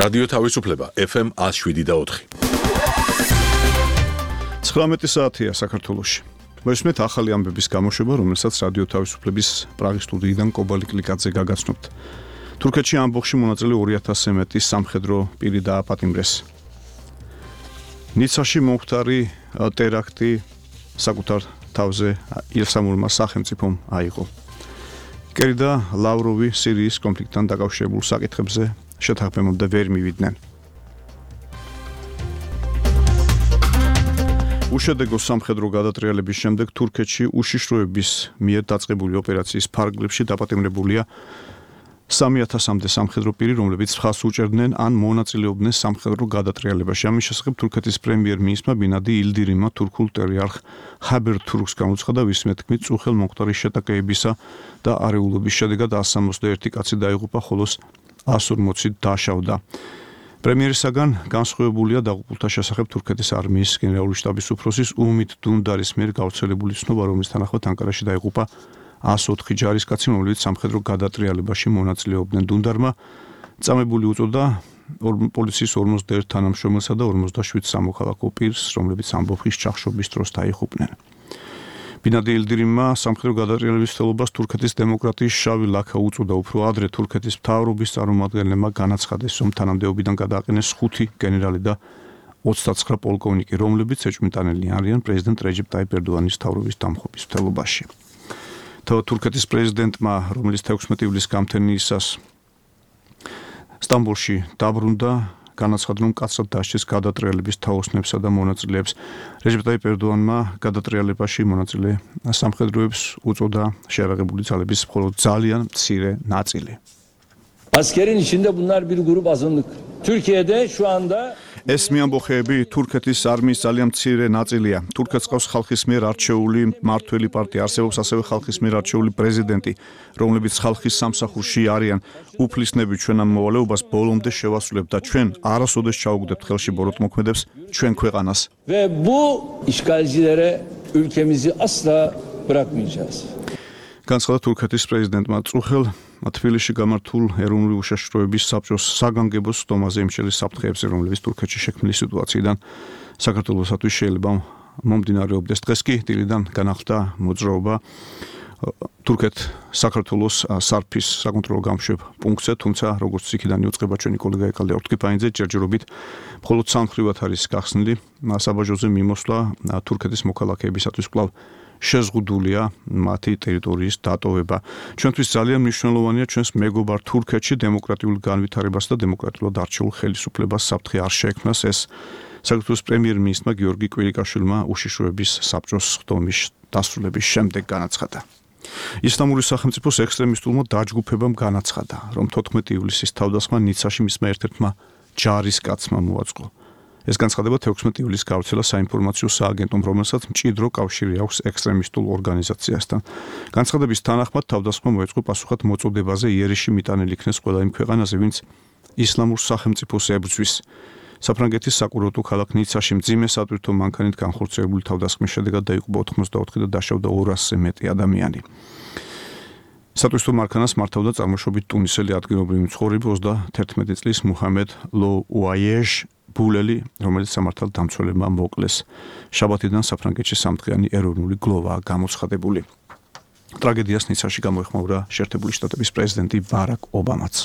რადიო თავისუფლება FM 107.4. 19 საათია საქართველოში. მოისმენთ ახალი ამბების გამოშვება, რომელსაც რადიო თავისუფლების პრაღის სტუდიიდან კობალი კლიკაძე გაგაცნობთ. თურქეთში ამბოხში მონაწილე 2000-ზე მეტი სამხედრო პირი დააპატიმრეს. ნიცაში მომხდარი ტერაქტი საკუთარ თავზე ილსამურმა სახელმწიფომ აიღო. კერი და ლავროვი სირიის კონფლიქტთან დაკავშირებულ საკითხებზე შეთანხმებამდე ვერ მივიდნენ. უშედეგო სამხედრო გადატრიალების შემდეგ თურქეთში უშიშროების მიერ დაწყებული ოპერაციის ფარგლებში დაპატიმრებულია 3000-მდე სამხედრო პირი, რომლებიც ხას უჭერდნენ ან მონაწილეობდნენ სამხედრო გადატრიალებაში. ამის შესახებ თურქეთის პრემიერ-მინისტრმა ბინადი ილდირიმმა თურქულ ტერიარხ ხაბერ-თურქს გამოცხადა, ვისმე თქმით, წუხელ მომხდარი შეტაკებისა და არეულობის შედეგად 161 კაცი დაიღუპა, ხოლო 140 დაშავდა. პრემიერისაგან განსხვავებულია დაღუპულთა შესახებ თურქეთის არმიის გენერალური შტაბის უფროსის უმით დუნდარის მიერ გავრცელებული ცნობა, რომლის თანახმად ანკარაში დაიღუპა 104 ჯარისკაცი, რომლებიც სამხედრო გადატრიალებაში მონაწილეობდნენ. დუნდარმა წამებული უწოდა პოლიციის 51 თანამშრომელსა და 57 სამოქალაქო პირს, რომლებიც ამბოხის ჩახშობის დროს დაიღუპნენ. ბინადი ილდირიმმა სამხედრო გადატრიალების მცდელობას თურქეთის დემოკრატიის შავი ლაქა უწოდა. უფრო ადრე თურქეთის მთავრობის წარმომადგენლებმა განაცხადეს, რომ თანამდებობიდან გადააყენეს 5 გენერალი და 29 პოლკოვნიკი, რომლებიც ეჭვმიტანილნი არიან პრეზიდენტ რეჯეპ ტაიპ ერდოანის მთავრობის დამხობის მცდელობაში. თავად თურქეთის პრეზიდენტმა, რომელიც 16 ივლისს გამთენიისას სტამბოლში დაბრუნდა, განაცხადა, რომ კაცად დასჯეს გადატრიალების თაოსნებსა და მონაწილეებს. რეჯეპ ტაიპ ერდოანმა გადატრიალებაში მონაწილე სამხედროებს უწოდა შეიარაღებული ძალების მხოლოდ ძალიან მცირე ნაწილი. Askerin içinde bunlar bir grup azınlık. Türkiye'de şu anda ეს მეამბოხეები თურქეთის არმიის ძალიან მცირე ნაწილია. თურქეთს ყავს ხალხის მიერ არჩეული მმართველი პარტია, არსებობს ასევე ხალხის მიერ არჩეული პრეზიდენტი, რომლებიც ხალხის სამსახურში არიან. უფლისნები ჩვენ ამ მოვალეობას ბოლომდე შევასრულებთ და ჩვენ არასოდეს ჩავუგდებთ ხელში ბოროტმოქმედებს ჩვენ ქვეყანას. ve bu işgalcilere ülkemizi asla bırakmayacağız. განცხადა თურქეთის პრეზიდენტმა წუხელ თბილისში გამართულ ეროვნული უშიშროების საბჭოს საგანგებო სტომაზე იმშელი საფრთხეებზე, რომლებიც თურქეთში შექმნილი სიტუაციიდან საქართველოსათვის შეიძლება მომდინარეობდეს. დღეს კი დილიდან განახლდა მოძრაობა თურქეთ-საქართველოს სარფის საკონტროლო გამშვებ პუნქტზე, თუმცა როგორც იქიდან იუწყება ჩვენი კოლეგა ეკალე ორთქიფაინძე, ჯერჯერობით მხოლოდ სამხრივად არის გახსნილი საბაჟოზე მიმოსვლა თურქეთის მოქალაქეებისათვის კვლავ შეზღუდულია მათი ტერიტორიის დატოვება. ჩვენთვის ძალიან მნიშვნელოვანია ჩვენს მეგობარ თურქეთში დემოკრატიულ განვითარებას და დემოკრატიულად არჩეულ ხელისუფლებას საფრთხე არ შეექმნას. ეს საქართველოს პრემიერ-მინისტრმა გიორგი კვირიკაშვილმა უშიშროების საბჭოს ხდომის დასრულების შემდეგ განაცხადა. ისლამური სახელმწიფოს ექსტრემისტულმა დაჯგუფებამ განაცხადა, რომ 14 ივლისის თავდასხმა ნიცაში მისმა ერთ-ერთმა ჯარისკაცმა მოაწყო. ეს განცხადება 16 ივლისს გავრცელა საინფორმაციო სააგენტომ, რომელსაც მჭიდრო კავშირი აქვს ექსტრემისტულ ორგანიზაციასთან. განცხადების თანახმად თავდასხმა მოეწყო პასუხად მოწოდებაზე იერიში მიტანილი იქნეს ყველა იმ ქვეყანაზე, ვინც ისლამურ სახელმწიფოს ებრძვის. საფრანგეთის საკურორტო ქალაქ ნიცაში მძიმე სატვირთო მანქანით განხორციელებული თავდასხმის შედეგად დაიღუპა 84 და დაშავდა 200-ზე მეტი ადამიანი. სატვირთო მანქანას მართავდა წარმოშობით ტუნისელი ადგილობრივი მცხოვრები 31 წლის მუჰამედ ლო უაიეჟ ბულელი, რომელიც სამართალ დამცველებმა მოკლეს. შაბათიდან საფრანგეთში სამდღიანი ეროვნული გლოვაა გამოცხადებული. ტრაგედიას ნიცაში გამოეხმაურა შეერთებული შტატების პრეზიდენტი ბარაკ ობამაც.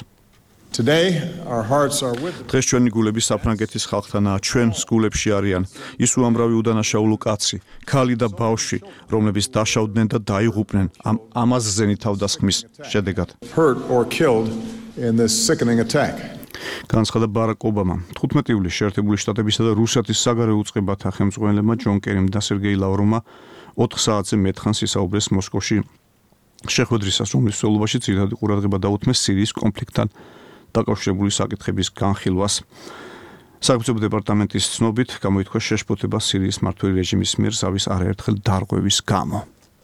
დღეს ჩვენი გულები საფრანგეთის ხალხთანაა, ჩვენს გულებში არიან ის უამრავი უდანაშაულო კაცი, ქალი და ბავშვი, რომლებიც დაშავდნენ და დაიღუპნენ ამ ამაზზენი თავდასხმის შედეგად. განაცხადა ბარაკ ობამა. 15 ივლისს შეერთებული შტატებისა და რუსეთის საგარეო უწყებათა ხელმძღვანელებმა ჯონ კერიმ და სერგეი ლავროვმა 4 საათზე მეტხანს ისაუბრეს მოსკოვში შეხვედრისას, რომლის მსვლელობაში ძირითადი ყურადღება დაუთმეს სირიის კონფლიქტთან დაკავშირებული საკითხების განხილვას. სახელმწიფო დეპარტამენტის ცნობით გამოითქვა შეშფოთება სირიის მმართველი რეჟიმის მიერ ზავის არაერთხელ დარღვევის გამო.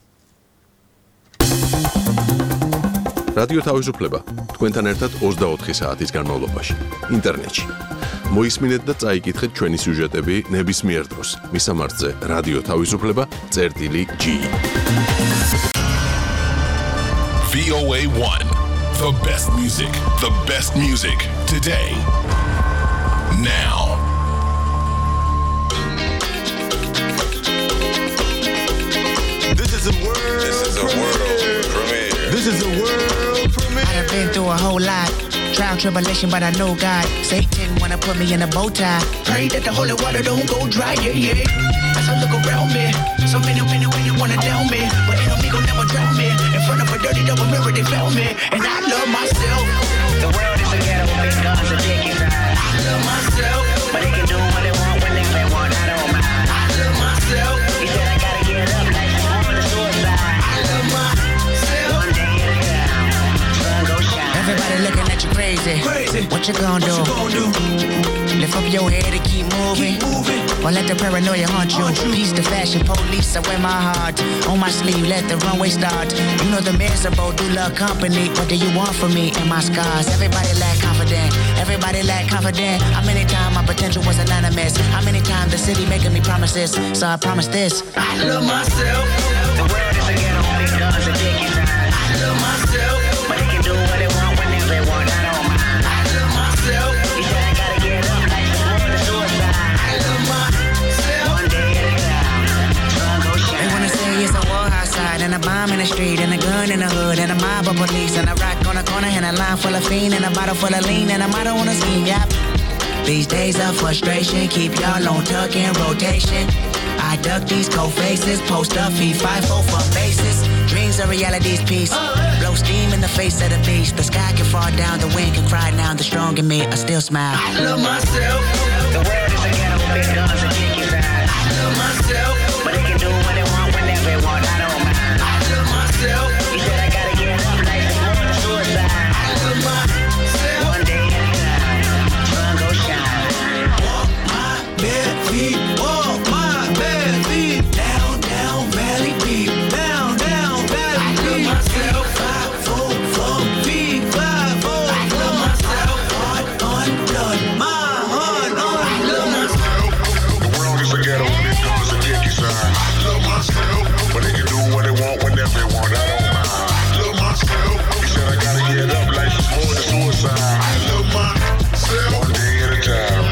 რადიო თავისუფლება თქვენთან ერთად 24 საათის განმავლობაში ინტერნეტში. მოისმინეთ და წაიკითხეთ ჩვენი სიუჟეტები ნებისმიერ დროს. მისამართზე რადიო თავისუფლება.gi VOA1, the best music today. now. This is a world premiere. This is a world premiere. I've been through a whole lot. Trial, tribulation, but I know God. Satan wanna put me in a bow tie. Pray that the holy water don't go dry, yeah. As I look around me, so many women wanna down me, but ain't no me gon' never drown me. In front of a dirty double mirror, they found me, and I love myself. The world is a ghetto, big guns and dick inside. I love myself, but they can do what they want whenever they want. I don't mind. I love myself. He said I gotta get up like on the suicide. I love myself. One day at a time, sun go shine. Everybody looking at you crazy. What you gonna do? Lift up your head and keep moving. Or let the paranoia haunt you. Peace the fashion police, I wear my heart on my sleeve, let the runway start. You know the miserable do love company. What do you want from me and my scars? Everybody lack confident. Everybody lack confident. How many times my potential was anonymous? How many times the city making me promises? So I promise this. I love myself. The world is a ghetto, big guns and dick inside. I love myself. But they can do what they want whenever they want. I don't mind. I love myself. He said I gotta get up like the suicide. I love myself. One day at a time, sun go shine. They wanna say it's a war outside, and a bomb in the street, and a gun in the hood, and a mob of police, and a rock on the corner, and a line full of fiend, and a bottle full of lean, and a motto on a scheme, yep. These days of frustration keep y'all on tuck in rotation. I duck these cold faces, post up, feed 5-4 for bases. Dreams are reality's piece. Blow steam in the face of the beast. The sky can fall down, the wind can cry now. The strong in me, I still smile. I love myself. The world is a ghetto, big guns and dick inside. I love myself. But they can do what they want whenever they want. I don't mind. I love myself. He said I gotta get up like the suicide. I love myself. One day at a time, sun go shine. Walk my bare feet, walk my bare feet. Down, down, valley peak. Down, down, valley peak. I love myself. 5-4, feet, 5-4. I love myself. Heart undone, my heart undone. I love myself. The world is a ghetto, big guns and dick inside. I love myself. But they can do what they want whenever they want. I don't mind. I love myself. He said I gotta get up like it's more than suicide. I love myself. One day at a time.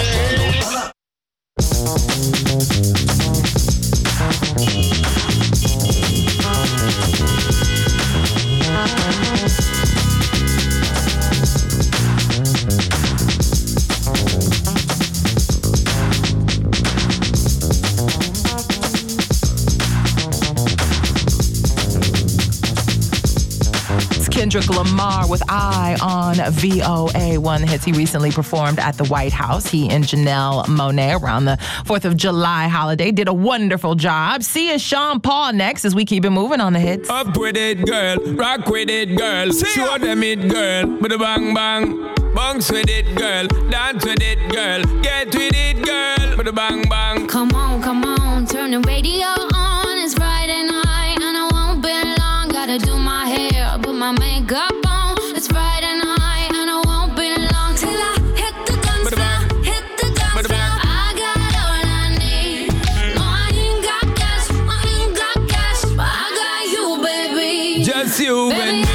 Kendrick Lamar with I on VOA One Hits. He recently performed at the White House. He and Janelle Monáe around the 4th of July holiday did a wonderful job. See Sean Paul next as we keep it moving on the hits. Up with it, girl. Rock with it, girl. Show them it, girl. With a bang bang. Bounce with it, girl. Dance with it, girl. Get with it, girl. With a bang bang. Come on. Turn the radio on. It's Friday night and I won't be long. Gotta do my hair, put my makeup on. It's Friday night and I won't be long till I hit the dance floor. Hit the dance floor. I got all I need. No, I ain't got cash, but I got you, baby. Just you, baby.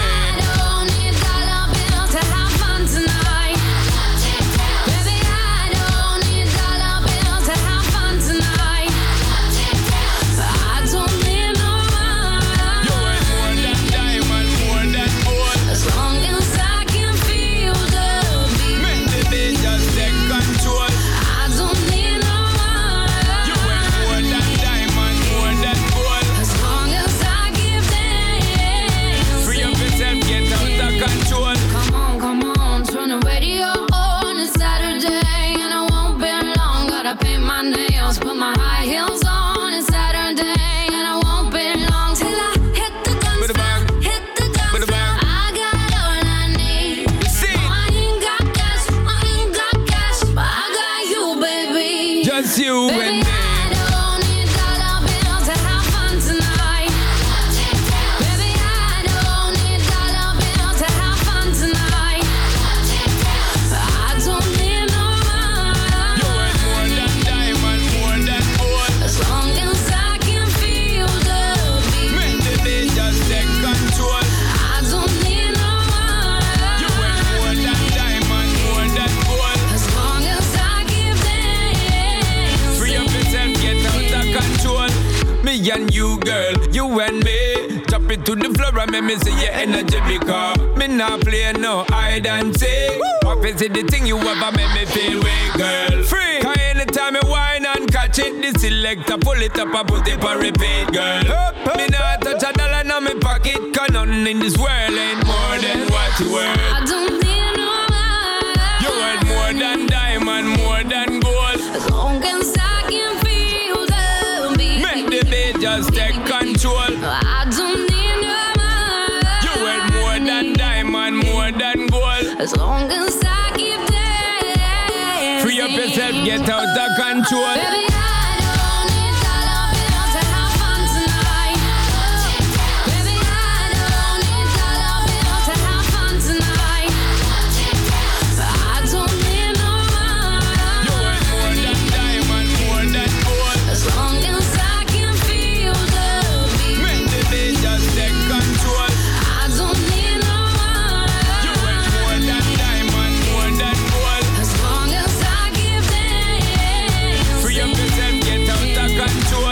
drop it to the floor and make me see your energy because me not play no hide and seek. What is it the thing you ever make me feel way, girl? Free. Cause anytime I whine and catch it, the selector pull it up and put it for repeat, girl. Me not touch a dollar in my pocket, cause nothing in this world ain't more than what you worth. I don't need no man. You worth more than diamond, more than gold. As long as I can feel the beat. Make the beat just take control. I don't need no man. You worth more than diamond, more than gold. As long as I keep dancing. Free up yourself, get out of control. Baby, I don't need dollar bills to have fun tonight. Baby, I don't need dollar bills to have fun tonight. I don't need no man. You worth more than diamond, more than gold. As long as I can feel the beat. Make the beat just take control. I don't need no You worth man. more than diamond, more than gold. As long as I keep dancing. Free up yourself, get out of control.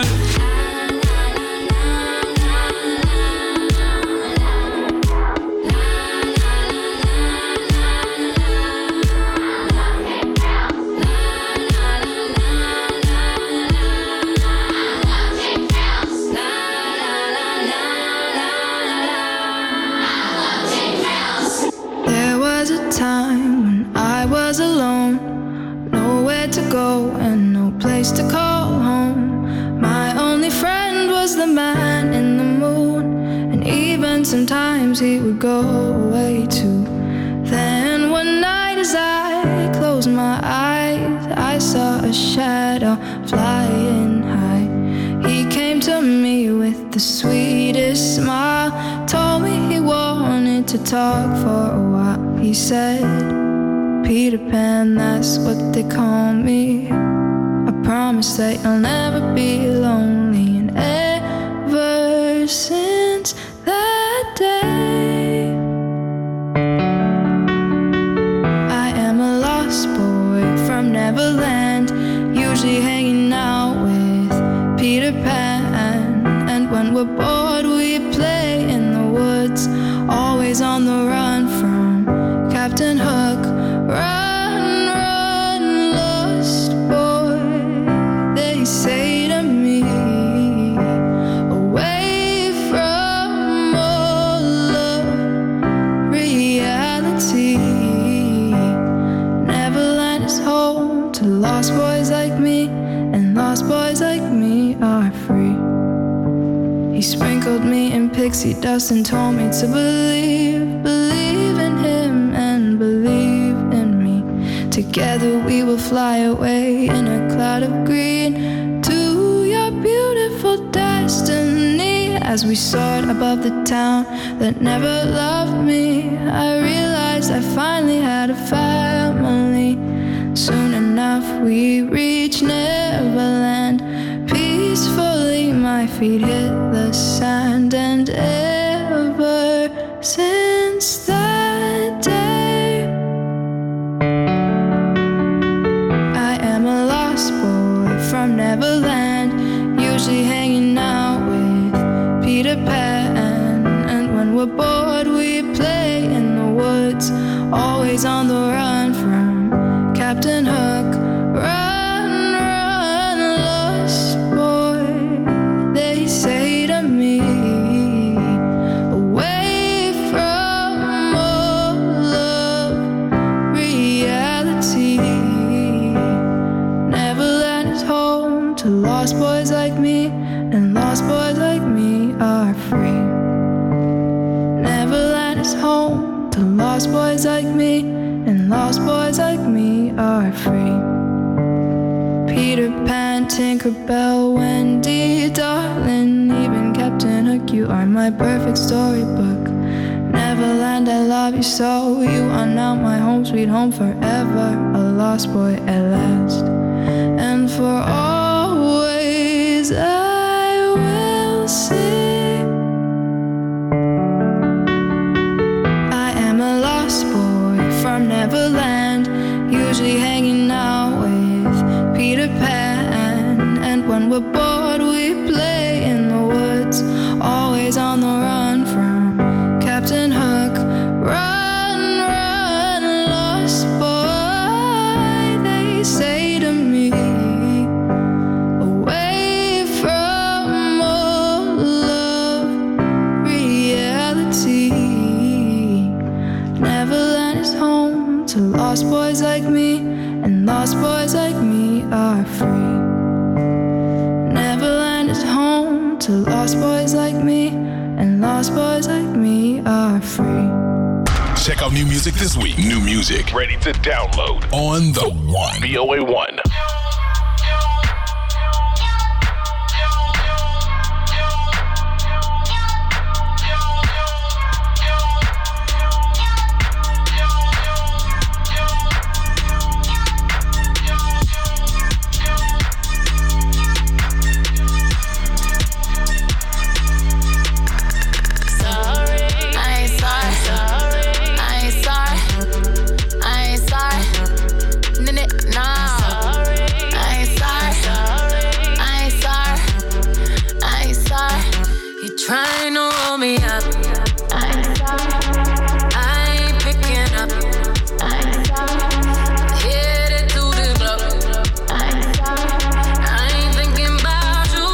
There was a time when I was alone, nowhere to go and no place to call home. My only friend was the man in the moon, and even sometimes he would go away too. Then one night as I closed my eyes, I saw a shadow flying high. He came to me with the sweetest smile, told me he wanted to talk for a while. He said, Peter Pan, that's what they call me. I promise that you'll never be lonely. And ever since that day, I am a lost boy from Neverland, usually hanging out with Peter Pan. And when we're bored we play in the woods, always on the run from Captain Hook. Run, run, lost boy, they say to me, away from all of reality. Neverland is home to lost boys like me, and lost boys like me are free. He sprinkled me in pixie dust and told me to believe in him and believe in me. Together we will fly away in a cloud of green to your beautiful destiny. As we soared above the town that never loved me, I realized I finally had a family. Soon enough we reached Neverland. Peacefully my feet hit the sand, and ever since that day, I am a lost boy from Neverland, usually hanging out with Peter Pan. And when we're bored we play in the woods, always on the run from Captain Hook. Run, run, lost boy, they say to me, away from all of reality. Neverland is home to lost boys like me, and lost boys like me are free. Neverland is home to lost boys like me, and lost boys like me are free. Peter Pan, Tinkerbell, Wendy, darling, even Captain Hook, you are my perfect storybook. Neverland, I love you so, you are now my home, sweet home forever, a lost boy at last. And for always I will sing, I am a lost boy from Neverland, usually hanging out with Peter Pan. And when we're bored we play in the woods, always on the run to lost boys like me, and lost boys like me are free. Neverland is home to lost boys like me, and lost boys like me are free. Check out new music this week. New music ready to download on The One. VOA 1. Trying to roll me up. I ain't picking up. Headed to the club. I ain't thinking about you.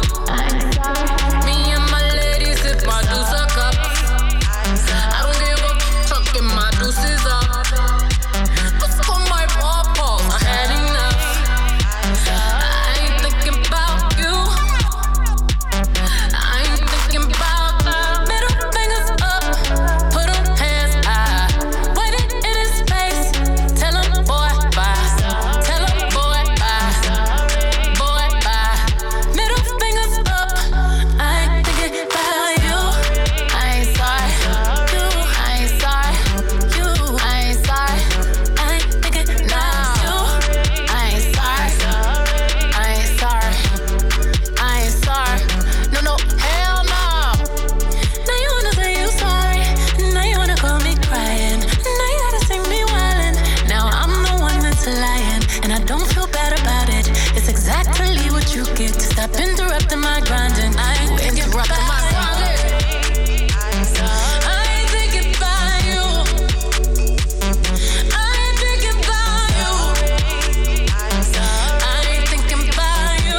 Me and my ladies sip my deuce a cup. I don't give a fuck if my deuces up. What's on my pawpaw? I had enough. I ain't thinking about you. I ain't thinking about middle fingers up, put 'em hands high, wave it in his face, tell him boy bye, tell him boy bye, boy bye, middle fingers up. I ain't thinking about you. I ain't sorry, you. I ain't sorry, you. I ain't sorry, I ain't thinking about you. I ain't sorry, I ain't sorry, I ain't sorry. No, no, hell no. Now you wanna say you sorry. Now you wanna call me crying. Now you gotta see me wildin'. Now I'm the one that's lying, and I don't feel bad about it. It's exactly what you get to stop interrupting my grinding. I ain't interrupting my grinding. I ain't thinking about you. I ain't thinking about you. I ain't thinking about you.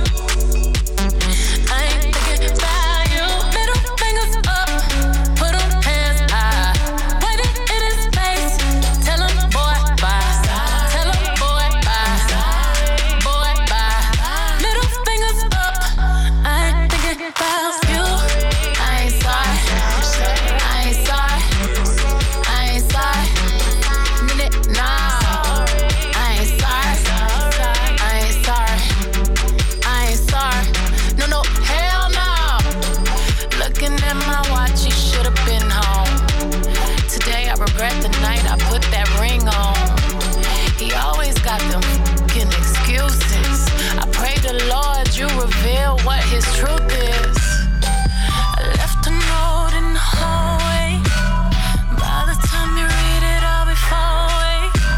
I ain't thinking about you. Middle fingers up, put 'em hands high, wave it in his face, tell him boy bye, tell him boy bye, boy bye. Middle fingers up, I ain't thinking about you. I ain't sorry, I ain't sorry, I ain't sorry. Nah, I ain't sorry, I ain't sorry, I ain't sorry. No, no, hell no. Looking at my watch, he should've been home. Today I regret the night I put that ring on. He always got them fucking excuses. I pray the Lord you reveal what his truth is. I left a note in the hallway. By the time you read it, I'll be far away.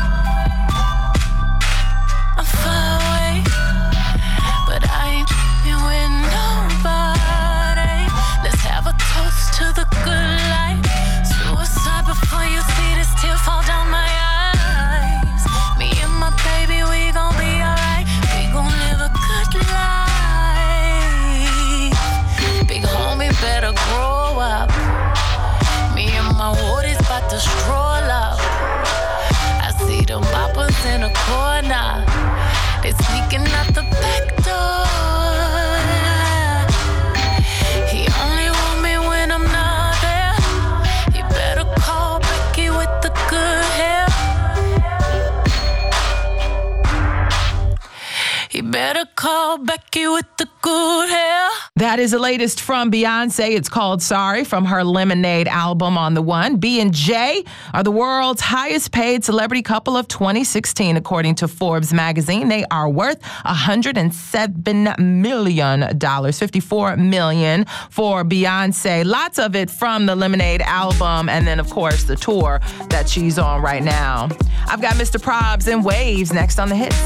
I'm far away, but I ain't been with nobody. Let's have a toast to the good life. Suicide before you see this tear fall down my eyes. Me and my baby, we gon' be alright. We gon' live a good life. Big homie better grow up. Me and my woodies bout to stroll up. I see them boppers in the corner. They sneaking out the back door. He only want me when I'm not there. He better call Becky with the good hair. He better call Becky with the good hair. That is the latest from Beyonce. It's called Sorry from her Lemonade album on The One. B&J are the world's highest paid celebrity couple of 2016, according to Forbes magazine. They are worth $107 million, $54 million for Beyonce. Lots of it from the Lemonade album, and then, of course, the tour that she's on right now. I've got Mr. Probs and Waves next on the hits.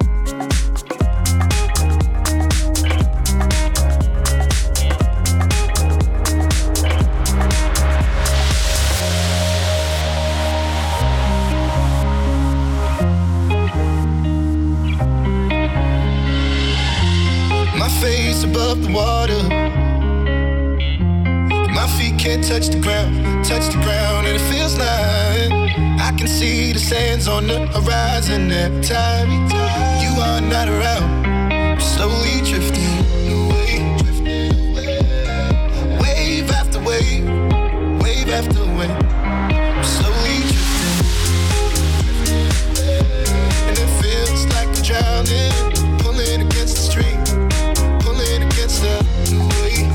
Face above the water, my feet can't touch the ground, and it feels like I I can see the sands on the horizon every time you are not around. I'm slowly drifting away. Wave after wave, wave after wave. I'm slowly drifting. And it feels like I'm drowning, pulling against the stream, pulling against the wave.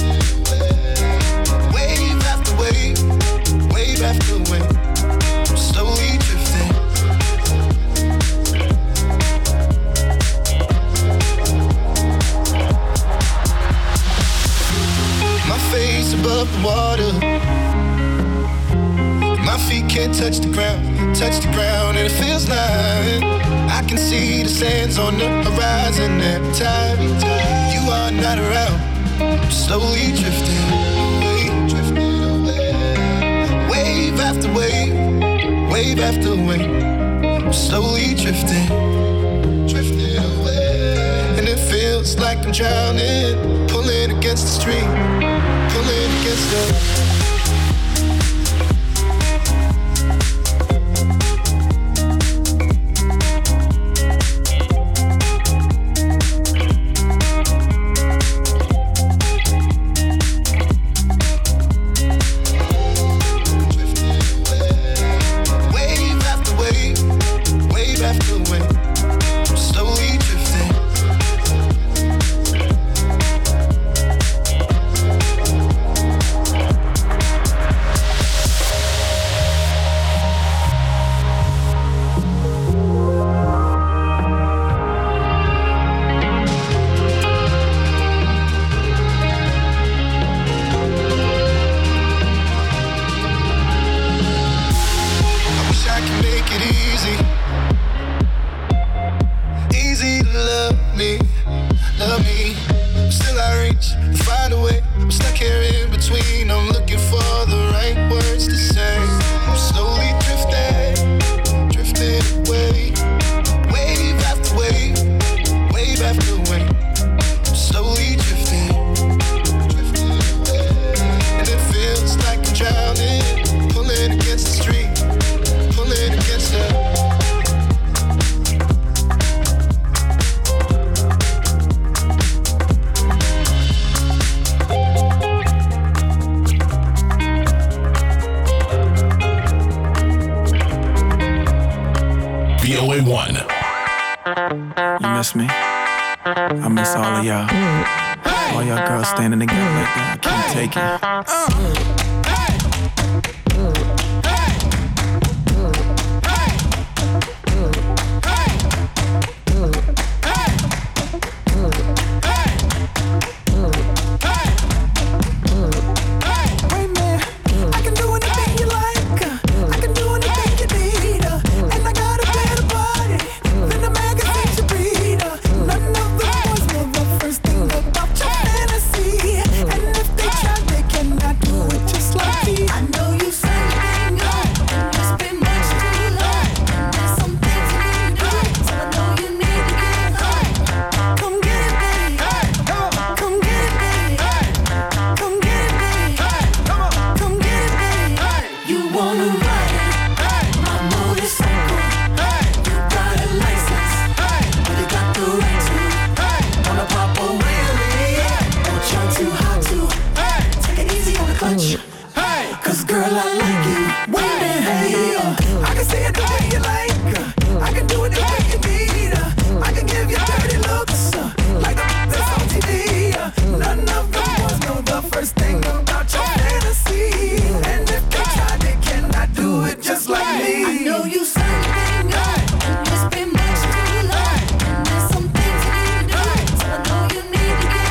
Wave after wave, wave after wave. I'm slowly drifting. My face above the water, my feet can't touch the ground, and it feels like I can see the sands on the horizon every time you are not around. I'm slowly drifting away, wave after wave, wave after wave. I'm slowly drifting away, and it feels like I'm drowning, pulling against the stream, pulling against the.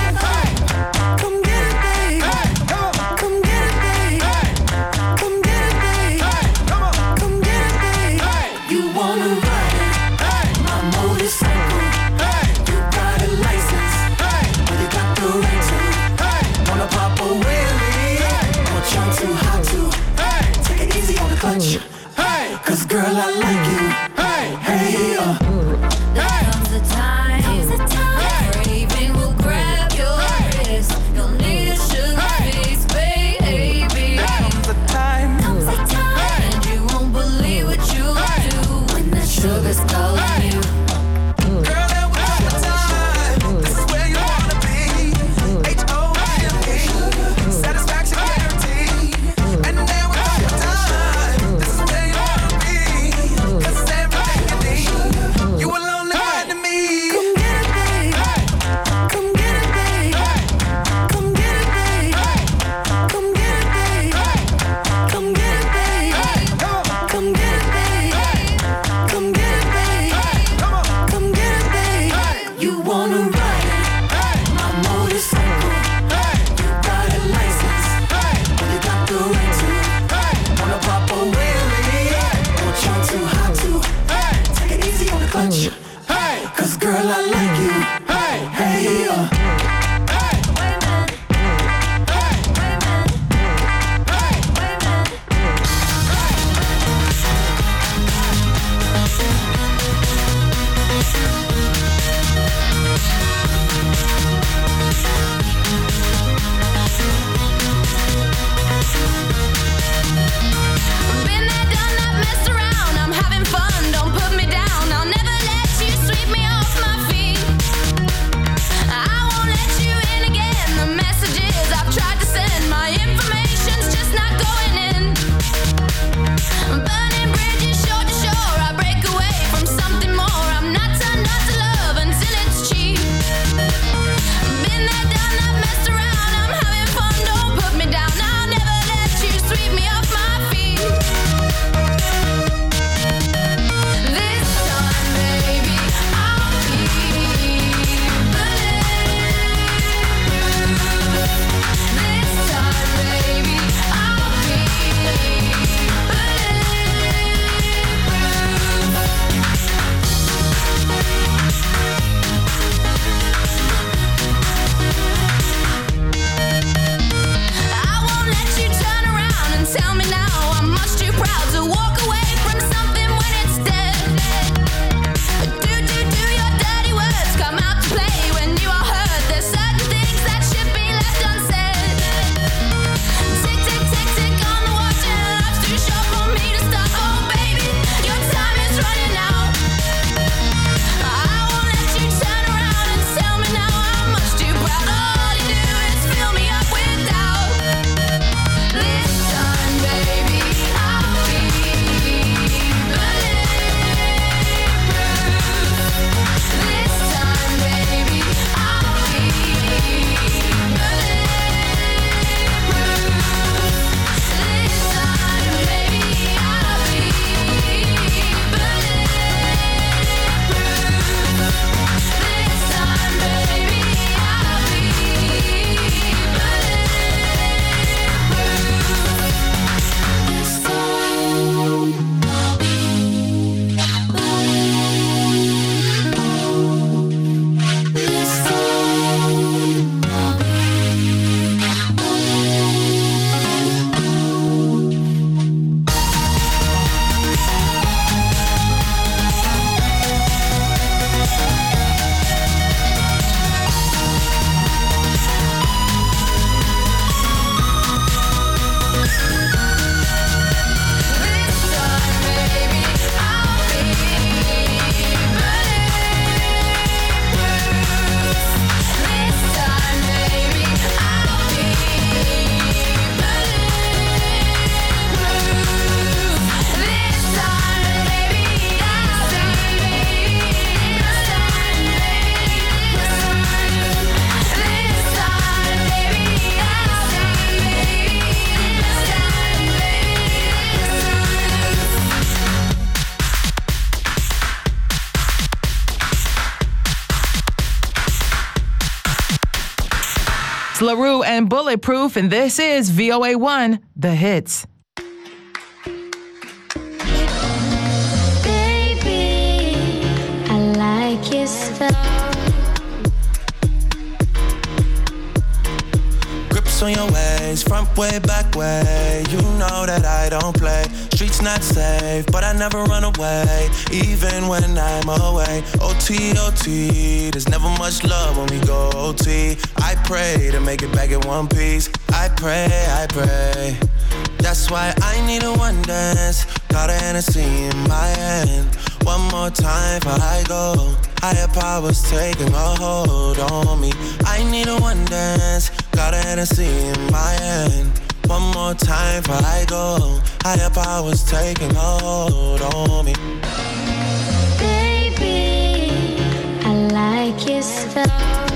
Come get it, babe. LaRue and Bulletproof, and this is VOA1, The Hits. Baby, I like your stuff. Grips on your ways, front way, back way. You know that I don't play. Streets not safe, but I never run away, even when I'm away. OT, OT, there's never much love when we go OT. I pray to make it back in one piece. I pray. That's why I need a one dance. Got a Hennessy in my hand. One more time before I go. Higher powers taking a hold on me. I need a one dance. Got a Hennessy in my hand. One more time before I go. Higher powers taking a hold on me. Baby, I like your stuff.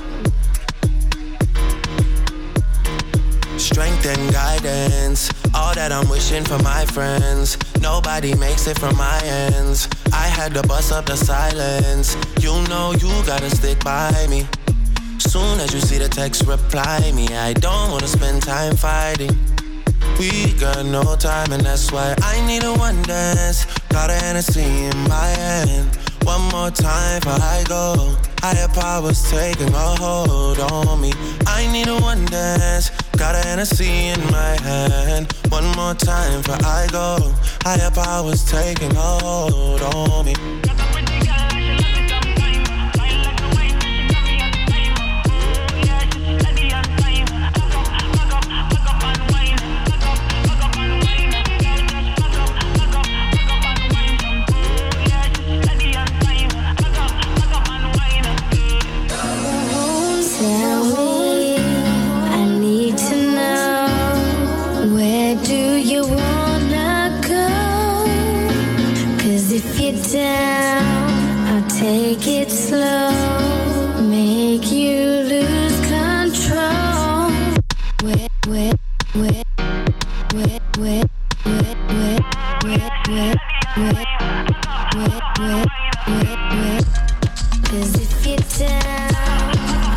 Strength and guidance, all that I'm wishing for my friends. Nobody makes it from my ends. I had to bust up the silence. You know you gotta stick by me. Soon as you see the text, reply me. I don't wanna spend time fighting. We got no time, and that's why I need a one dance. Got a Hennessy in my hand. One more time before I go. Higher powers taking a hold on me. I need a one dance. Got a Hennessy in my hand. One more time before I go. Higher powers taking a hold on me. Take it slow, make you lose control. Cause if you're down,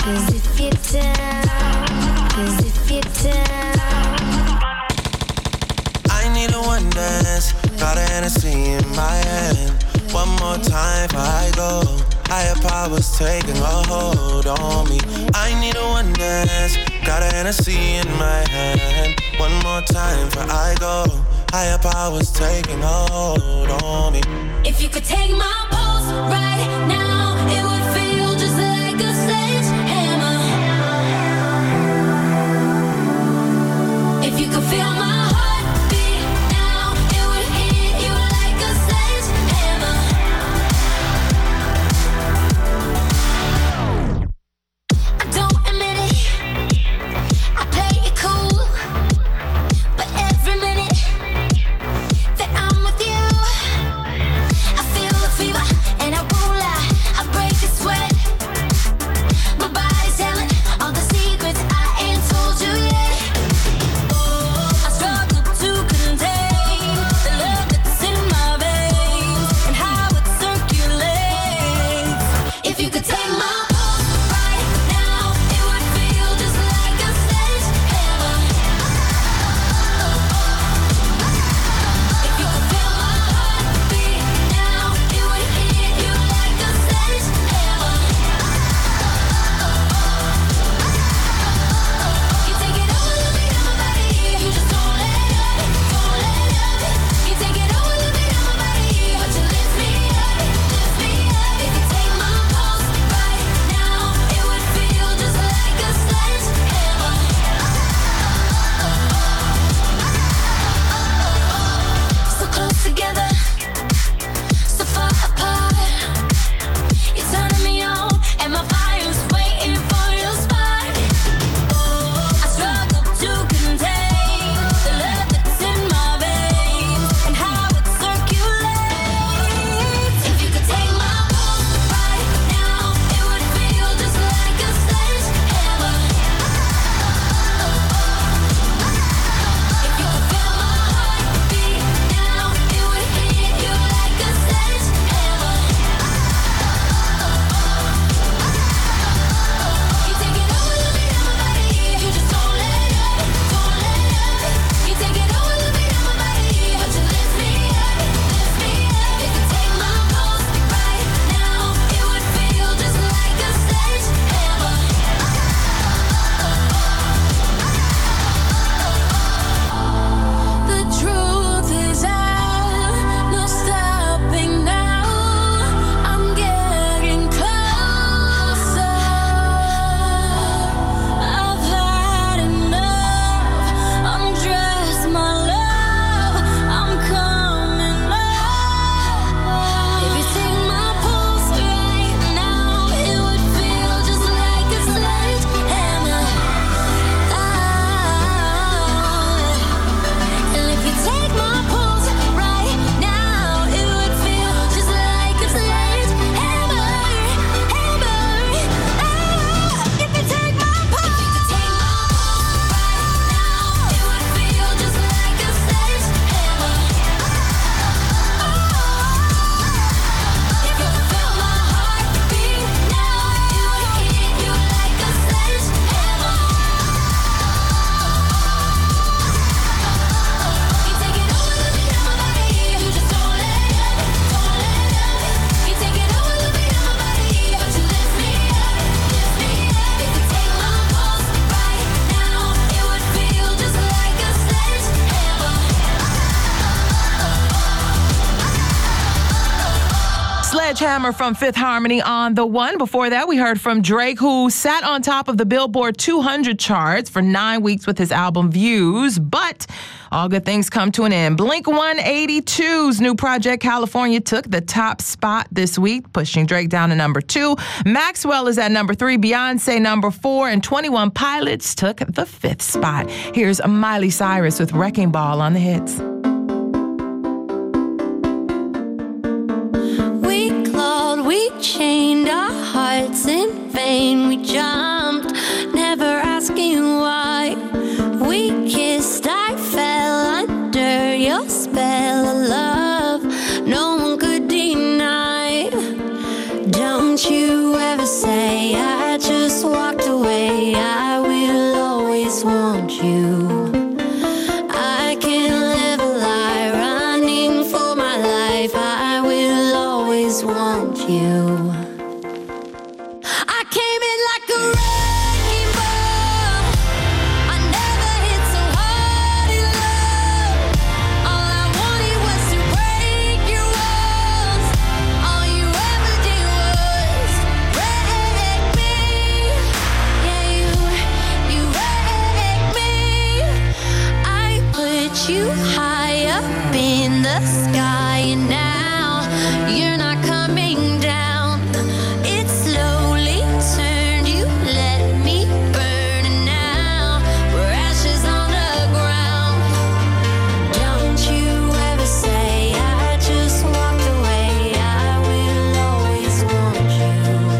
I need a one dance, got a Hennessy in my hand. One more time before I go. Higher powers taking a hold on me. I need a one dance. Got a Hennessy in my hand. One more time before I go. Higher powers taking a hold on me. If you could take my pulse right now, it would feel just like a sledgehammer. If you could feel my heartbeat now, it would hit you like a sledgehammer. I don't admit it, I play it cool, but every minute that I'm with you, I feel a fever and I won't lie, I break a sweat. My body's telling all the secrets I ain't told you yet. I struggle Sledgehammer from Fifth Harmony on The One. Before that, we heard from Drake, who sat on top of the Billboard 200 charts for 9 weeks with his album Views, but all good things come to an end. Blink-182's new project, California, took the top spot this week, pushing Drake down to number 2. Maxwell is at number 3, Beyonce number 4, and 21 Pilots took the 5th spot. Here's Miley Cyrus with Wrecking Ball on the hits. We clawed, we chained our hearts in vain. We jumped, never asking why. We kissed, I fell under your spell of love. No one could deny. Don't you ever say I just walked away. I will always want you. I can't live a lie, running for my life. I will always want you. I came in like a wrecking ball. I never hit so hard in love. All I wanted was to break your walls. All you ever did was wreck me. Yeah, you wrecked me. I put you high up in the sky, and now you're not coming down. It slowly turned, you let me burn, and now we're ashes on the ground. Don't you ever say I just walked away. I will always want you.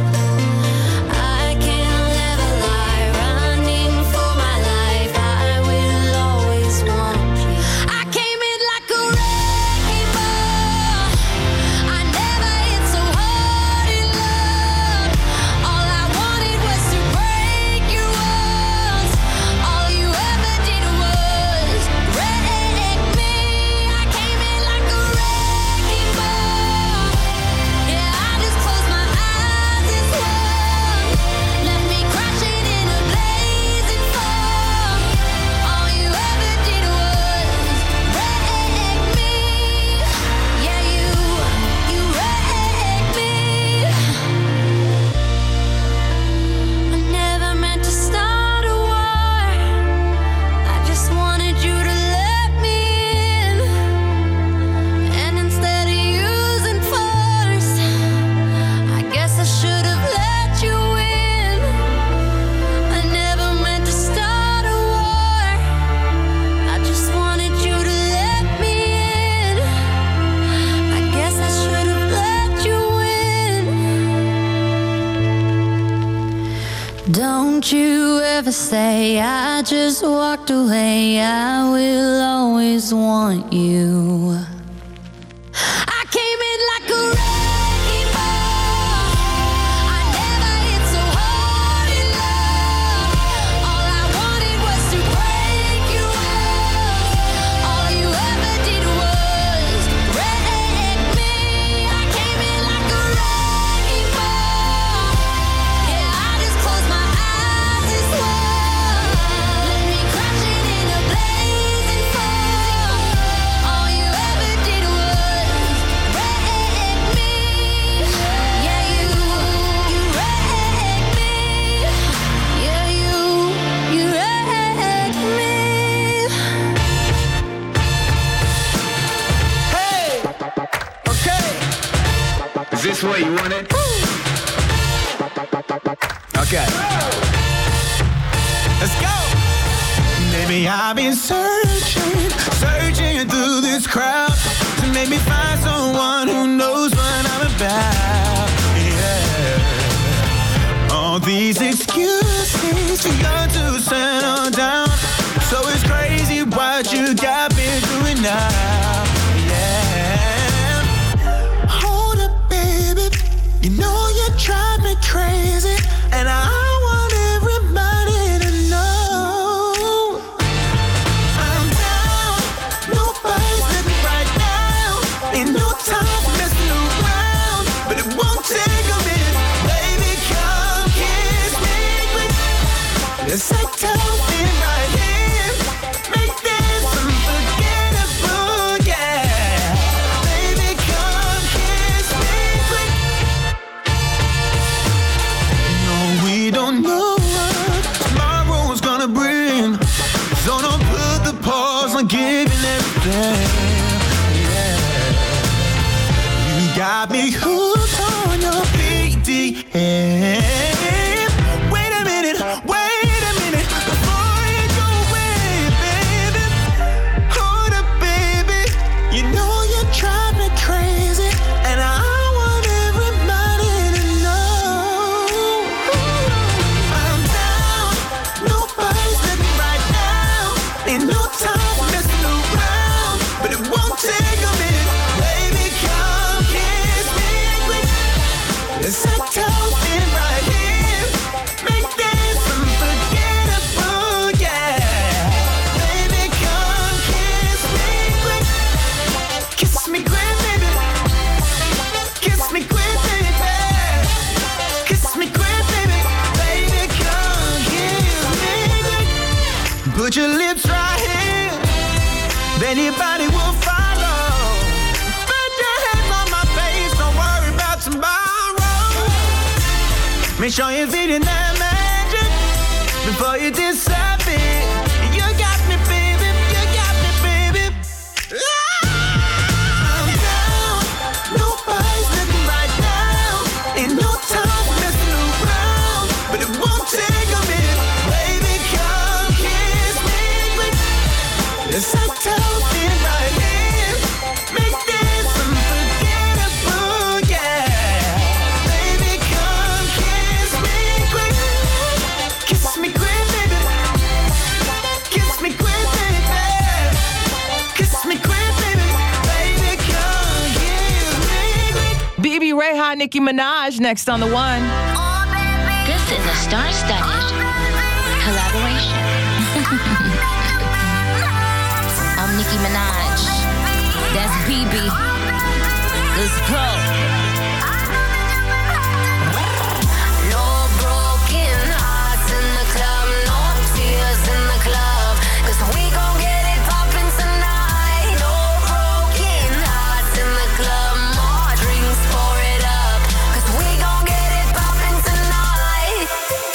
I can't live a lie, running for my life. I will always want you. I came in like a wrecking ball. I never hit so hard in love. All I wanted was to break your walls. All you ever did was wreck me. I came in like a wrecking ball. Yeah, I just closed my eyes and swung. Left me crashing in a blazing fall. All you ever did was wreck me. Yeah, you wrecked me. I never meant to start a war. I just wanted you to let me in. And instead of using force, I guess I should have let you in. I never meant to start a war. I just wanted you to let me in. I guess I should have let you in. Don't you ever say I just walked away. I will always want you. I came in like a wrecking ball. I never hit so hard in love. All I wanted was to break your walls. All you ever did was wreck me. I came in like a wrecking ball. Yeah, I just closed my eyes and swung. Left me crashing in a blazing fall. All you ever did was wreck me. Yeah, you wrecked me. Yeah, you wrecked me. Hey! Okay. Is this what you wanted? Okay. Let's go! Maybe I've been searching through this crowd to make me find someone who knows what I'm about. Yeah. All these excuses for you to settle down. So it's crazy what you got me doing now. Yeah. Hold up, baby. You know you drive me crazy, and I want everybody to know I'm down. Nobody's living right now. Ain't no time for messing around, but it won't take a minute. Baby, come kiss me quick. Let's take something right here. Make this unforgettable, yeah. Baby, come kiss me quick. and everything. Yeah. You got me hooked on your BDM. Wait a minute. Before you go away, baby. Hold up, baby. You know you drive me crazy, and I want everybody to know I'm down. Nobody's looking right now. Ain't no time for messing around, but it won't take a minute. Baby, come kiss me quick. Let's act out in right here. Make this unforgettable, yeah. Baby, come kiss me quick. Kiss me quick, baby. Kiss me quick, baby. Kiss me quick, baby. Baby, come kiss me quick. Put your lips right here. Then your body will follow. Put your hands on my face. Don't worry about tomorrow. Make sure you're feeling that magic before you disappear. You got me, baby. You got me, baby. I'm down. Nobody's looking right now. Ain't no time for messing around, but it won't take a minute. Baby, come kiss me quick. Let's act out in right here. Make this unforgettable, yeah. Baby, come kiss me quick. Kiss me quick, baby. Kiss me quick, baby. Kiss me quick, baby. Baby, come kiss me quick. BB Reha, Nicki Minaj next on the one. This is a star-studded collaboration. I'm Nicki Minaj. That's BB. Let's go. No broken hearts in the club, no tears in the club, 'cause we gon' get it poppin' tonight. No broken hearts in the club, more drinks, pour it up, 'cause we gon' get it poppin' tonight.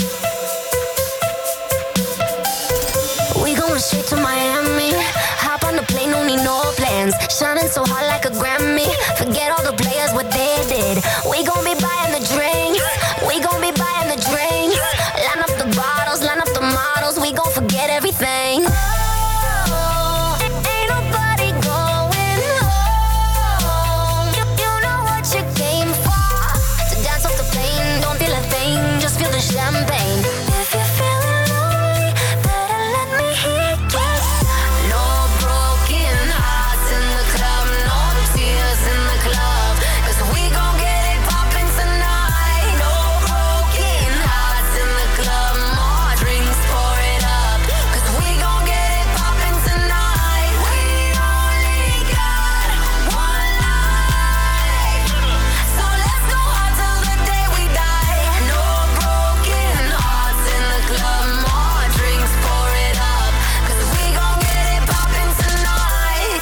We going straight to Miami. Hop on the plane, don't need no plans. Shining so hot like a Grammy. Forget all the players, what they did. We gon' be buying the drinks. We gon' be buying the drinks. Line up the bottles, line up the models. We gon' forget everything. Oh, ain't nobody going home. You know what you came for. To dance off the plane, don't feel a thing. Just feel the champagne. If you're feeling lonely, better let me hear you. No broken hearts in the club, no tears in the club, 'cause we gon' get it poppin' tonight. No broken hearts in the club, more drinks, pour it up, 'cause we gon' get it poppin' tonight. We only got one life, so let's go hard till the day we die. No broken hearts in the club, more drinks, pour it up, 'cause we gon' get it poppin' tonight.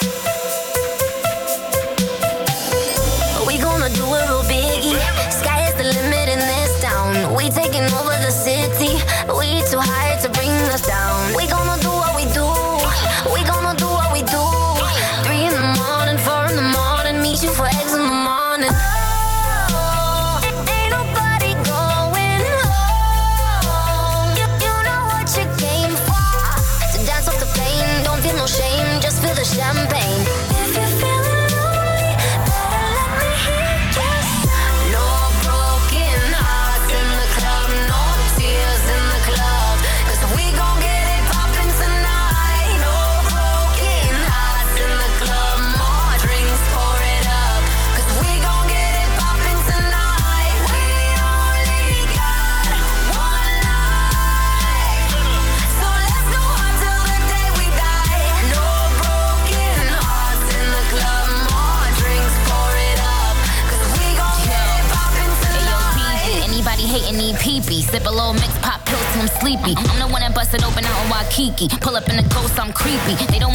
We gonna do it real biggie. Sky is the limit in this town. We taking over the city. We too high to bring us down. We gonna do what we do. We gonna do what we do. 3 in the morning, 4 in the morning. Meet you for eggs in the morning. Oh, ain't nobody going home. You know what you came for. To dance off the plane, don't feel no shame. Just feel the champagne. If you're feeling lonely, better let me hear you. No broken hearts in the club, no tears in the club, 'cause we gon' get it poppin' tonight. No broken hearts in the club, more drinks, pour it up, 'cause we gon' get it poppin' tonight. We only got one life, so let's go hard till the day we die. No broken hearts in the club, more drinks, pour it up, 'cause we gon' get it poppin' tonight. Anybody hating need pee-pee. Sip a little mix, pop pills till I'm sleepy. I'm the one that busted open out in Waikiki. Pull up in the ghost, I'm creepy. They don't want beef,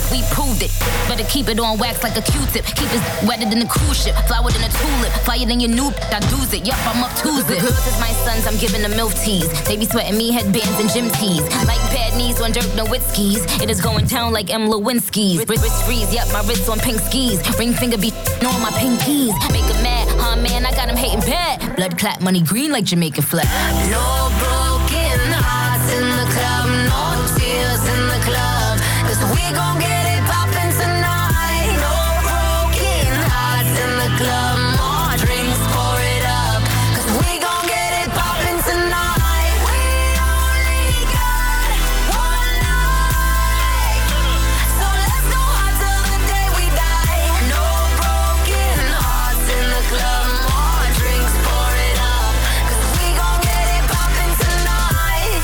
we proved it. Better keep it on wax like a Q-tip. Keep it wetter than a cruise ship. Flower than a tulip. Flyer than your new I do's it. Yup, I'm up Tuesday. Good as my sons, I'm giving them milk teas. They be sweating me headbands and gym tees. Like bad knees on Dirk Nowitzki's. It is going down like M. Lewinsky's. Wrist freeze, yup, my wrist on pink skis. Ring finger be on my pinkies. Make him mad, huh man, I got him hating bad. Blood clap, money green like Jamaican flag. No broken hearts in the club, no tears in the club, 'cause we gon' get it poppin' tonight. No broken hearts in the club, more drinks, pour it up, 'cause we gon' get it poppin' tonight. We only got one night, so let's go hard till the day we die. No broken hearts in the club, more drinks, pour it up, 'cause we gon' get it poppin' tonight.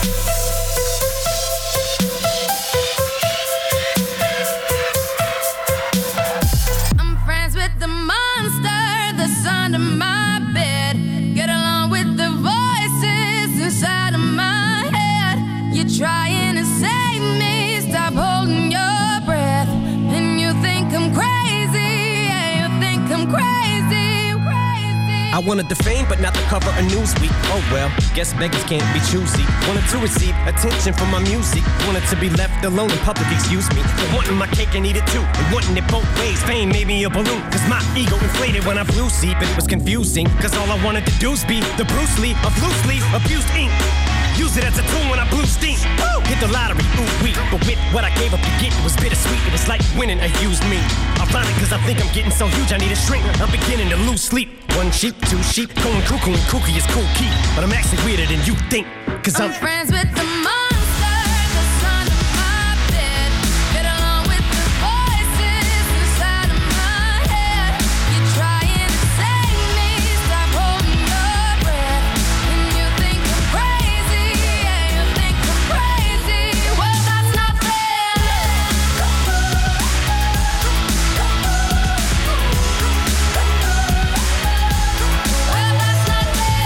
I'm friends with the monster that's under my bed. Get along with the voices inside of my head. You're trying to save me, stop holding your breath. And you think I'm crazy, yeah, you think I'm crazy. I wanted the fame, but not the cover of Newsweek. Oh well, guess beggars can't be choosy. Wanted to receive attention from my music. Wanted to be left alone in public, excuse me. But wanting my cake and eat it too. And wanting it both ways. Fame made me a balloon. 'Cause my ego inflated when I flew see. But it was confusing. 'Cause all I wanted to do is be the Bruce Lee of loosely abused ink. Use it as a tool when I blew steam. Woo! Hit the lottery, ooh wee. But with what I gave up to get, it was bittersweet. It was like winning a used me. Ironic 'cause I think I'm getting so huge I need a shrink. I'm beginning to lose sleep. One sheep, two sheep, going cuckoo and kooky is cool key. But I'm actually weirder than you think. 'Cause I'm friends with the monster that's under my bed. Get along with the voices inside of my head. You're trying to save me, stop holding your breath. And you think I'm crazy, yeah, you think I'm crazy. Well, that's not fair. Well, that's not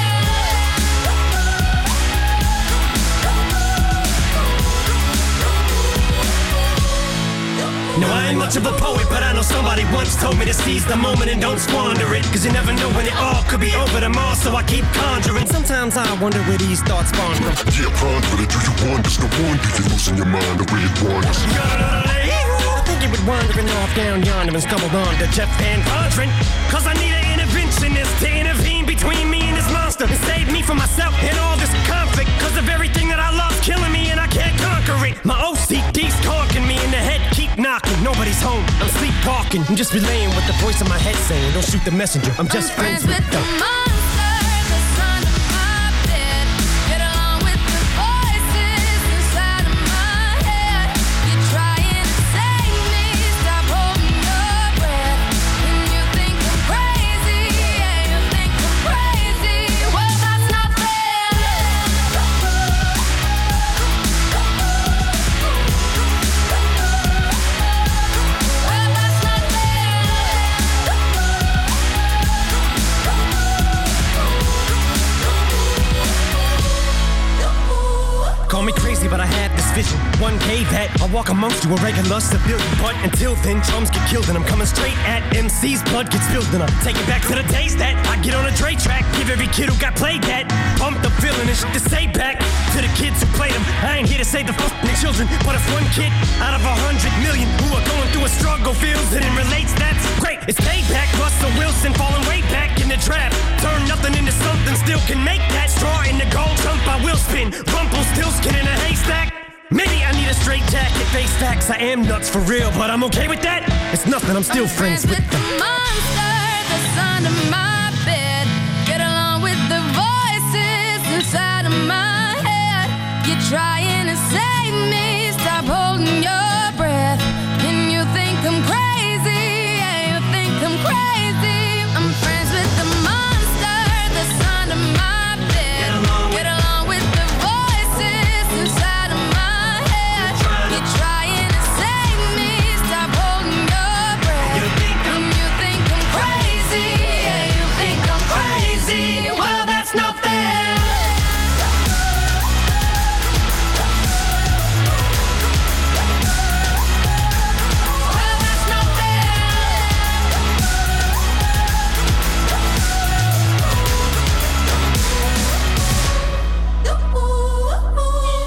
No, I ain't much of a poet, but I know somebody once told me to seize the moment and don't squander it. 'Cause you never know when it all could be over tomorrow, so I keep conjuring. Sometimes I wonder where these thoughts spawn from. Yeah, ponder it. Do you wonder? No wonder you're losing your mind the way it wanders. I think you would wandering off down yonder and stumbled on to Jeff Van Vondren. 'Cause I need an interventionist to intervene between me and this monster and save me from myself and all this conflict. 'Cause of everything that I love's killing me and I can't conquer it. My OCD's talking me in the head, keep knocking. Nobody's home, I'm sleepwalking. I'm just relaying what the voice in my head saying. Don't shoot the messenger, I'm just friends with the monster that's under my bed. Get along with the voices inside of my head. You're trying to save me, stop holding your breath. And you think I'm crazy, yeah, you think I'm crazy. Well, that's not fair. Well, that's not Call me crazy, but I had this vision. One day that I'll walk amongst you a regular civilian. But until then, chums get killed and I'm coming straight at MC's blood gets spilled. And I take it back to the days that I get on a Dre track. Give every kid who got played that pump the feeling and shit to say back to the kids who played them. I ain't here to save the fucking children, but if one kid out of 100 million who are going through a struggle feels it and relates, that's great. It's payback. Russell Wilson falling way back in the draft. Turn nothing into something, still can make that straw in the gold jump. I will spin. Rumpelstiltskin in a haystack. Maybe I need a straight jacket, face facts. I am nuts for real, but I'm okay with that. It's nothing, I'm still friends with the monster that's under my bed. Get along with the voices inside of my head. You're trying to save me, stop holding your breath. And you think I'm crazy, yeah, you think I'm crazy. I'm friends with the monster that's under my bed. Get along with the voices inside of my head. You're trying to save me, stop holding your breath. And you think I'm crazy, yeah, you think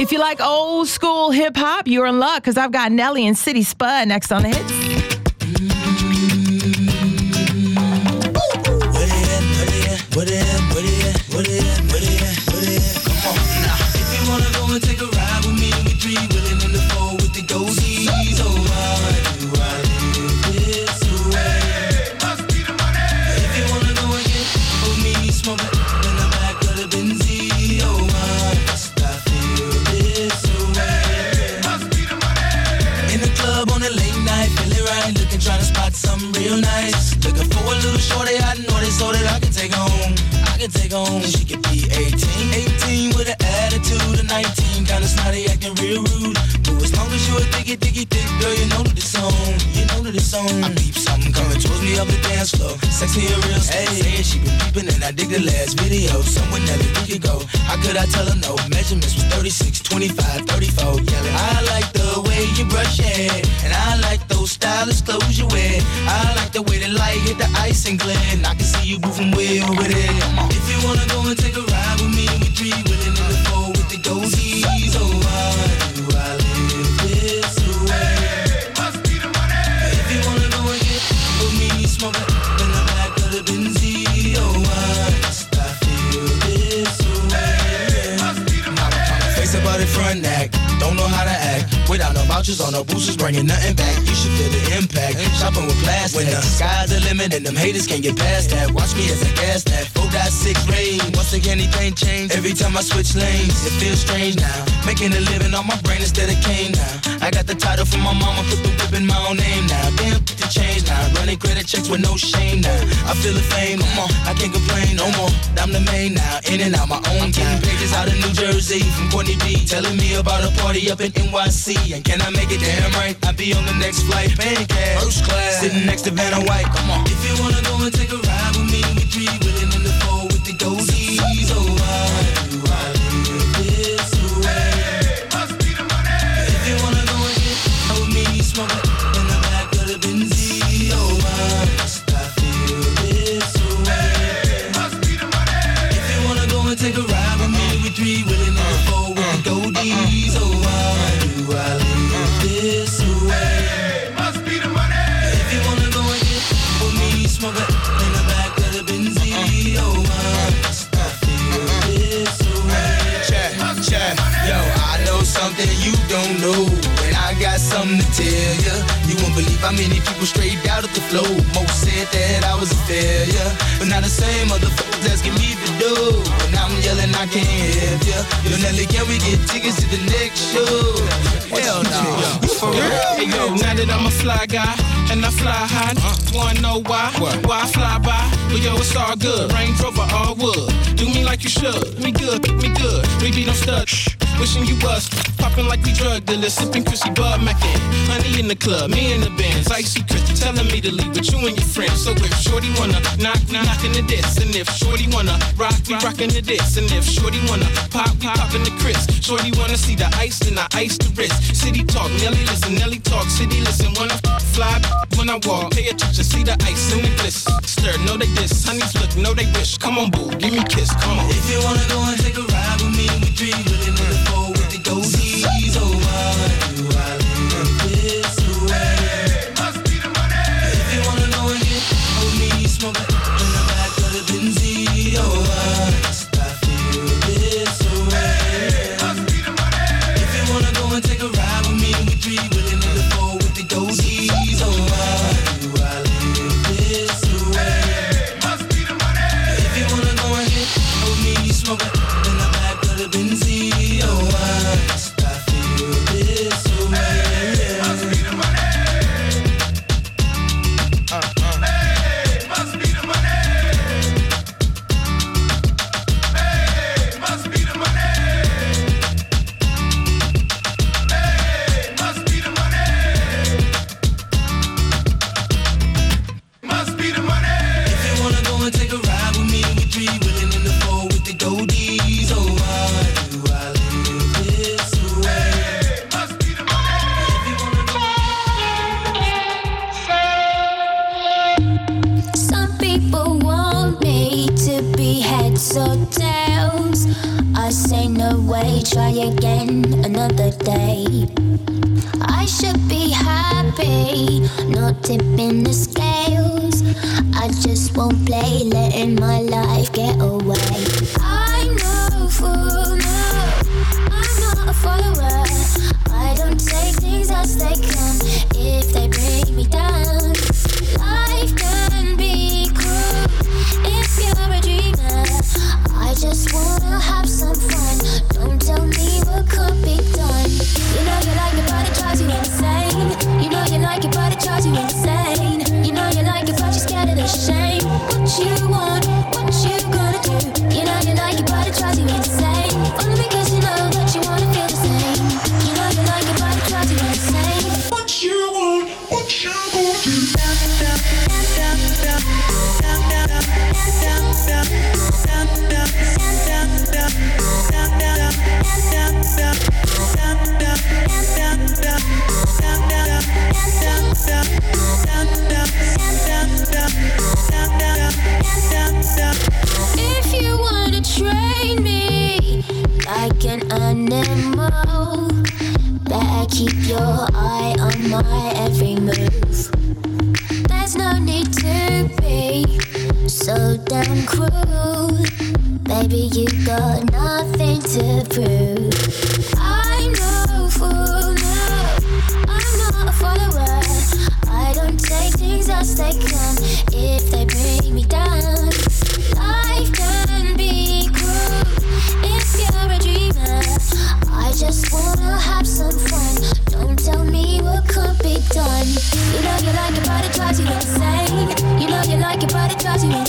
If you like old school hip hop, you're in luck because I've got Nelly and City Spud next on the hits. What it at? Come on now. If you wanna go and take a ride with me, we three willing in the four with the goatees. Oh, why do I live this way? Must be the money. If you wanna go and get with me, smoke it in the back of the Benz. Oh, why must I feel this way? Must be the money. In the club on a late night, feeling right, looking, trying to spot something real nice. Looking for a little shorty, I know this so that I can take home. Take home, she could be 18 with an attitude of 19, kinda snotty, acting real rude. But as long as you a thick girl, you know that it's on. I peep something coming towards me up the dance floor. Sexy and real, hey, she been peeping and I dig the last video. Somewhere never we could go. How could I tell her no? Measurements was 36, 25, 34. Yelling, I like the way you brush your hair, and I like those stylish clothes you wear. I like the way the light hit the ice and glare, and I can see you moving way over there. If you wanna go and take a ride with me, we three willing in the four with the goatees. Oh, why do I live this way? Must be the money. If you wanna go and get with me, smoke it in the back of the Benz. Oh, why must I feel this way? Must be the money. Face about it front act, don't know how to act. Without no vouchers or no boosters, bringing nothing back. You should feel the impact. Shopping with plastic. When the sky's the limit and them haters can't get past that. Watch me as I gas that 4.6 range. Once again, anything change. Every time I switch lanes, it feels strange now. Making a living on my brain instead of cane now. I got the title from my mama, put the whip in my own name now. Damn, put the change now. Running credit checks with no shame now. I feel the fame, come on, I can't complain no more. I'm the main now, in and out my own time. Pages out of New Jersey from Courtney B, telling me about a party up in NYC. And can I make it damn right? I'll be on the next flight, paying cash, first class, sitting next to Vanna White. Come on. If you wanna go and take a ride with me, we three willing in the four with the goatees. Oh, why do I live this way? Must be the money. If you wanna go and get with me, smoke it in the back of the Benz. Oh, why must I feel this way? Must be the money. If you wanna go and take a ride with me, we three willing in the four with the goatees. Oh, why do I live this way? Must be the money. If you wanna go and get with me, smoke it in the back of the Benz. Oh, why must I feel this way? Check. Yo, I know something you don't know, and I got something to tell ya. You won't believe how many people straight out of the flow. Most said that I was a failure, but now the same motherfuckers asking me to do. And I'm yelling I can't help ya. Yo, Nelly, can we get tickets to the next show? Hell no. For real? Hey yo, now that I'm a fly guy and I fly high, wanna know why? Why I fly by? But yo, it's all good. Range Rover, all wood. Do me like you should. Me good. We be no stud. Wishing you was popping like we drug dealers, sipping Chrissy Bud Mackin. Honey in the club, me in the Benz, icy Chris telling me to leave with you and your friends. So if Shorty wanna knockin' the diss, and if Shorty wanna rock, we rockin' the diss, and if Shorty wanna pop, we poppin' the Chris. Shorty wanna see the ice, and I ice the wrist. City talk, Nelly listen, Nelly talk, city listen. When I fly, when I walk, pay attention, see the ice and the bliss. Stir, know they diss, honeys look, know they wish. Come on, boo, give me a kiss, come on. If you wanna go and take a ride with me, we three really in the four with the goatees. Oh, why do I live this way? Must be the money. If you wanna go and get with me, smoke it in the back of the Benz. Oh, why must I feel this way? Must be the money. If you wanna go and take a ride with me, we three willing in the four with the goatees. Oh, why do I live this way? Must be the money. If you wanna go and get with me, smoke it in the back of the Benz. Oh, why must I feel this way? Must be the money. Hey, must be the money. Hey, must be the money. Hey, must be the money. Must be the money. If you wanna go and take a ride with me, we three willing in the four with the goatees. Oh, why do I live this way? Must be the money. If you wanna go. Some people want me to be heads or tails. I I say no way, try again another day. I should be happy, not tipping the scales. I just won't play, letting my life get away. I'm no fool, no, I'm not a follower. I don't take things as they come if they bring me down. Life can be cruel if you're a dreamer. I just wanna have some fun. Don't tell me what could be done. You know you like it, but it drives you insane. You know you like it, but it drives you insane. You know you like it, but you're scared of the shame. What you want, what you gonna do? You know you like it, but it drives you insane. Only because you know that you wanna feel the same. You know you like it, but it drives you insane. What you want, what you gonna do? If you wanna train me like an animal, better keep your eye on my every move. There's no need to be so damn cruel. Baby, you got nothing to prove. I'm no fool, no, I'm not a follower. I don't take things as they come if they bring me down. Life can be cruel if you're a dreamer. I just wanna have some fun. Don't tell me what could be done. You know you like it, but it drives you insane. You know you like it, but it drives you insane.